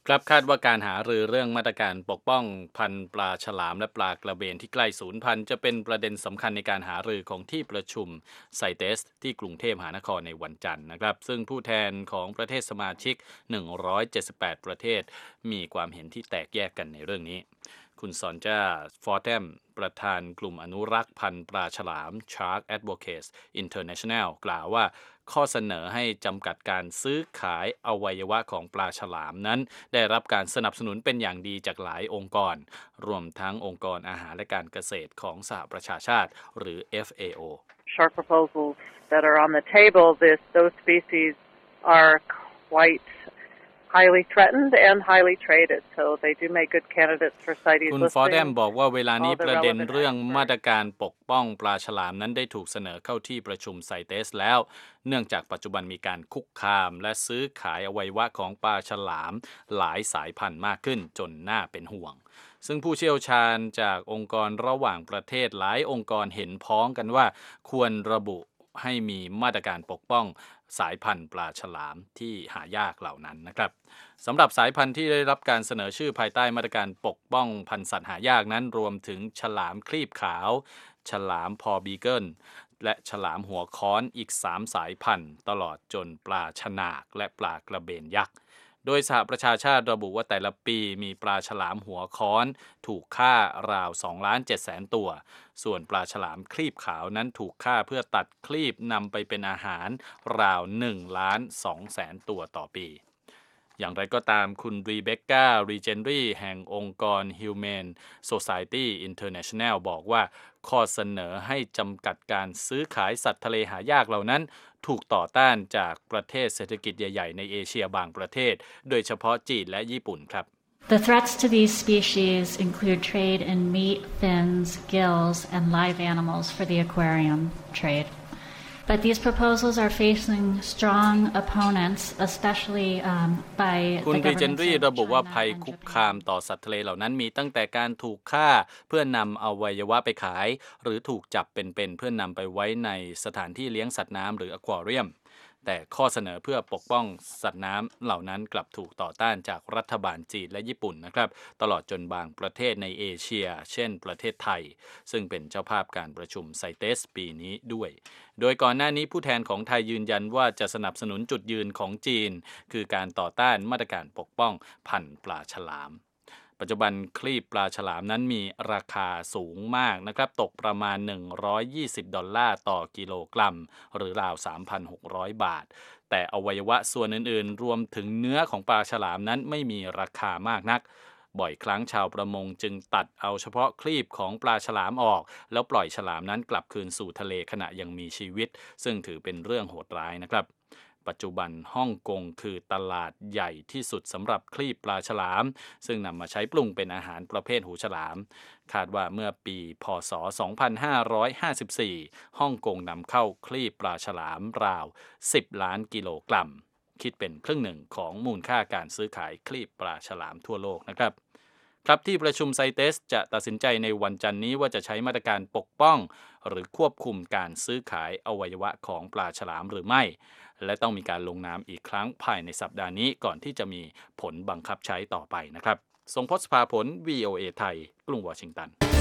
ครับคาดว่าการหารือเรื่องมาตรการปกป้องพันธุ์ปลาฉลามและปลากระเบนที่ใกล้สูญพันธุ์จะเป็นประเด็นสำคัญในการหารือของที่ประชุมไซเตสที่กรุงเทพมหานครในวันจันทร์นะครับซึ่งผู้แทนของประเทศสมาชิก178ประเทศมีความเห็นที่แตกแยกกันในเรื่องนี้คุณสอนจ้าฟอร์เทมประธานกลุ่มอนุรักษ์พันธุ์ปลาฉลาม Shark Advocates International กล่าวว่าข้อเสนอให้จำกัดการซื้อขายอวัยวะของปลาฉลามนั้นได้รับการสนับสนุนเป็นอย่างดีจากหลายองค์กรรวมทั้งองค์กรอาหารและการเกษตรของสหประชาชาติหรือ FAO Shark proposals that are on the table, those species are quite highly threatened and highly traded, so they do make good candidates for CITES คุณฟอร์แดม listing บอกว่าเวลานี้ all the ประเด็น relevant เรื่องมาตร experts. การปกป้องปลาฉลามนั้นได้ถูกเสนอเข้าที่ประชุมไซเตสแล้วเนื่องจากปัจจุบันมีการคุกคามและซื้อขายอวัยวะของปลาฉลามหลายสายพันธุ์มากขึ้นจนน่าเป็นห่วงซึ่งผู้เชี่ยวชาญจากองค์กรระหว่างประเทศหลายองค์กรเห็นพ้องกันว่าควรระบุให้มีมาตรการปกป้องสายพันธุ์ปลาฉลามที่หายากเหล่านั้นนะครับสำหรับสายพันธุ์ที่ได้รับการเสนอชื่อภายใต้มาตรการปกป้องพันธุ์สัตว์หายากนั้นรวมถึงฉลามครีบขาวฉลามพอบีเกิลและฉลามหัวค้อนอีก3สายพันธุ์ตลอดจนปลาฉนากและปลากระเบนยักษ์โดยสหประชาชาติระบุว่าแต่ละปีมีปลาฉลามหัวค้อนถูกฆ่าราว 2,700,000 ตัวส่วนปลาฉลามครีบขาวนั้นถูกฆ่าเพื่อตัดครีบนำไปเป็นอาหารราว 1,200,000 ตัวต่อปีอย่างไรก็ตามคุณรีเบคก้ารีเจนรีแห่งองค์กร Humane Society International บอกว่าข้อเสนอให้จำกัดการซื้อขายสัตว์ทะเลหายากเหล่านั้นถูกต่อต้านจากประเทศเศรษฐกิจใหญ่ๆในเอเชียบางประเทศโดยเฉพาะจีนและญี่ปุ่นครับ The threats to these species include trade in meat, fins, gills, and live animals for the aquarium trade.But these proposals are facing strong opponents, especially by คุณ the รีเจน governments รี of ระบุว่า China ภัย and คุก Japan. คามต่อสัตว์ทะเลเหล่านั้นมีตั้งแต่การถูกฆ่าเพื่อนำอวัยวะไปขายหรือถูกจับเป็นเพื่อนำไปไว้ในสถานที่เลี้ยงสัตว์น้ำหรืออควาเรียมแต่ข้อเสนอเพื่อปกป้องสัตว์น้ำเหล่านั้นกลับถูกต่อต้านจากรัฐบาลจีนและญี่ปุ่นนะครับตลอดจนบางประเทศในเอเชียเช่นประเทศไทยซึ่งเป็นเจ้าภาพการประชุมไซเตสปีนี้ด้วยโดยก่อนหน้านี้ผู้แทนของไทยยืนยันว่าจะสนับสนุนจุดยืนของจีนคือการต่อต้านมาตรการปกป้องพันธุ์ปลาฉลามปัจจุบันครีบปลาฉลามนั้นมีราคาสูงมากนะครับตกประมาณ$120ต่อกิโลกรัมหรือราว 3,600 บาทแต่อวัยวะส่วนอื่นๆรวมถึงเนื้อของปลาฉลามนั้นไม่มีราคามากนักบ่อยครั้งชาวประมงจึงตัดเอาเฉพาะครีบของปลาฉลามออกแล้วปล่อยฉลามนั้นกลับคืนสู่ทะเลขณะยังมีชีวิตซึ่งถือเป็นเรื่องโหดร้ายนะครับปัจจุบันฮ่องกงคือตลาดใหญ่ที่สุดสำหรับครีบปลาฉลามซึ่งนำมาใช้ปรุงเป็นอาหารประเภทหูฉลามคาดว่าเมื่อปีพ.ศ. 2554ฮ่องกงนำเข้าครีบปลาฉลามราว10 ล้านกิโลกรัมคิดเป็นครึ่งหนึ่งของมูลค่าการซื้อขายครีบปลาฉลามทั่วโลกนะครับครับที่ประชุมไซเตสจะตัดสินใจในวันจันทร์นี้ว่าจะใช้มาตรการปกป้องหรือควบคุมการซื้อขายอวัยวะของปลาฉลามหรือไม่และต้องมีการลงนามอีกครั้งภายในสัปดาห์นี้ก่อนที่จะมีผลบังคับใช้ต่อไปนะครับทรงพจน์ ภาผล VOA ไทยกรุงวอชิงตัน